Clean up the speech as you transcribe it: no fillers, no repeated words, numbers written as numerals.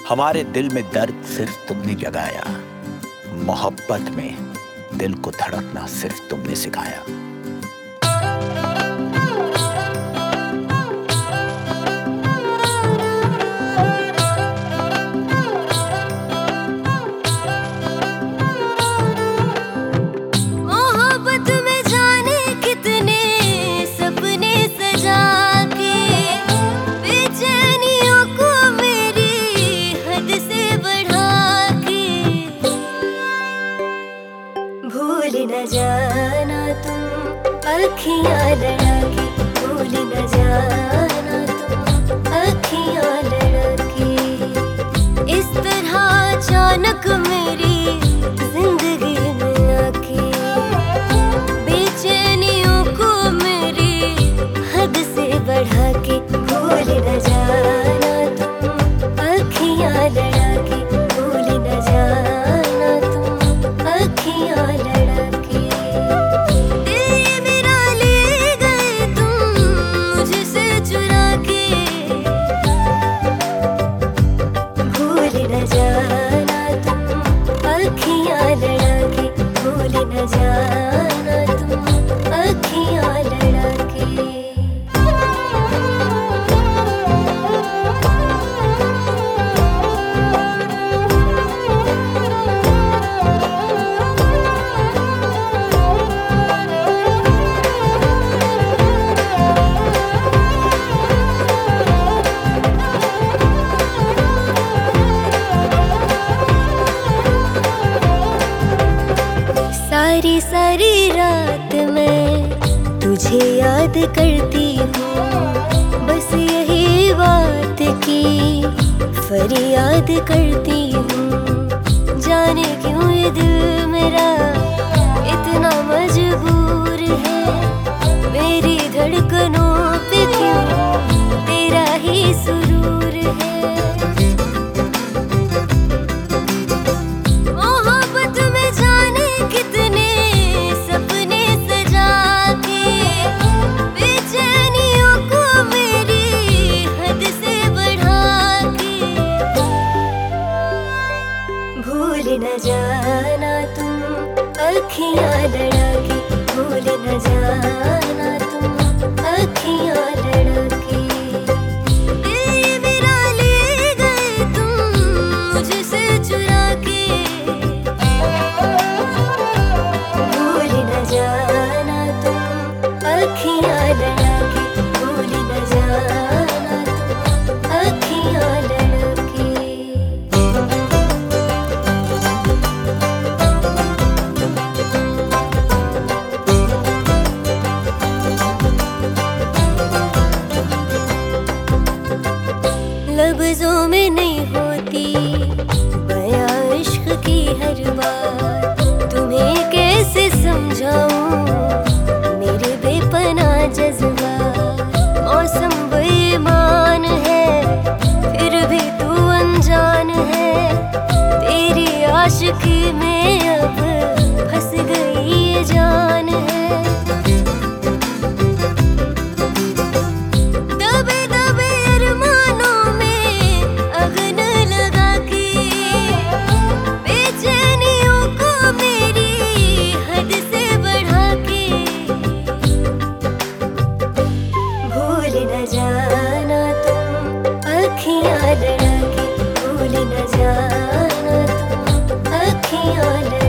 हमारे दिल में दर्द सिर्फ तुमने जगाया, मोहब्बत में दिल को धड़कना सिर्फ तुमने सिखाया। भूल न जाना तुम अखियाँ लड़ा के, भूल न जाना तुम अखियाँ लड़ा के। इस तरह अचानक मेरी जिंदगी में आके बेचैनियों को मेरी हद से बढ़ा के। भूल न जाना तुम अखियाँ लड़ा के, भूल न जाना तुम अखियाँ लड़ा के। दिल मेरा ले गए तुम मुझसे चुरा के। भूल न जाना तुम अखियाँ लड़ा के, भूल न जाना तुम अखियाँ लड़ा के। सारी सारी रात मैं तुझे याद करती हूँ, बस यही बात की फरियाद करती हूँ। जाने क्यों ये दिल मेरा इतना मजबूर है, मेरी धड़कनों पे क्यों तेरा ही सुरूर है। भूल न जाना तुम अखियाँ लड़ा के, भूल न जाना तुम अखियाँ लड़ा के। दिल मेरा ले गए तुम मुझसे चुरा के। भूल न जाना तुम अखियाँ लड़ा के, भूल न जाना तुम अखियाँ लड़ा के। लफ्ज़ों में नहीं होती बयां इश्क की हर बात, तुम्हें कैसे समझाऊं मेरे बेपनाह जज्बात। मौसम बेईमान है फिर भी तू अनजान है, तेरी आशिकी में अब फंस गई ये जान है। भूल न जाना तुम अखियाँ लड़ा के, भूल न जाना तुम अखियाँ लड़ा के।